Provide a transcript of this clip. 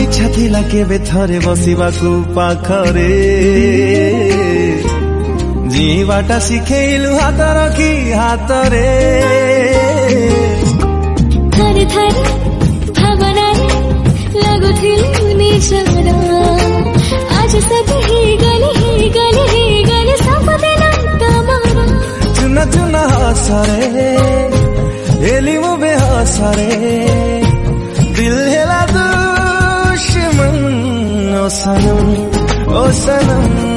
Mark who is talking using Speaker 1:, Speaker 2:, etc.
Speaker 1: इच्छा थिला केबे थरे बसिबाकु पाखरे जीवाटा शिखेलु हात रखी हातरे
Speaker 2: थरे थरे भावनारे लागुथिलु निजरा आज सब ही गले सबदिन तमरा
Speaker 1: चुना चुना हसरे एली मो बेहसरे दिल हेला दुश्मन ओ सनम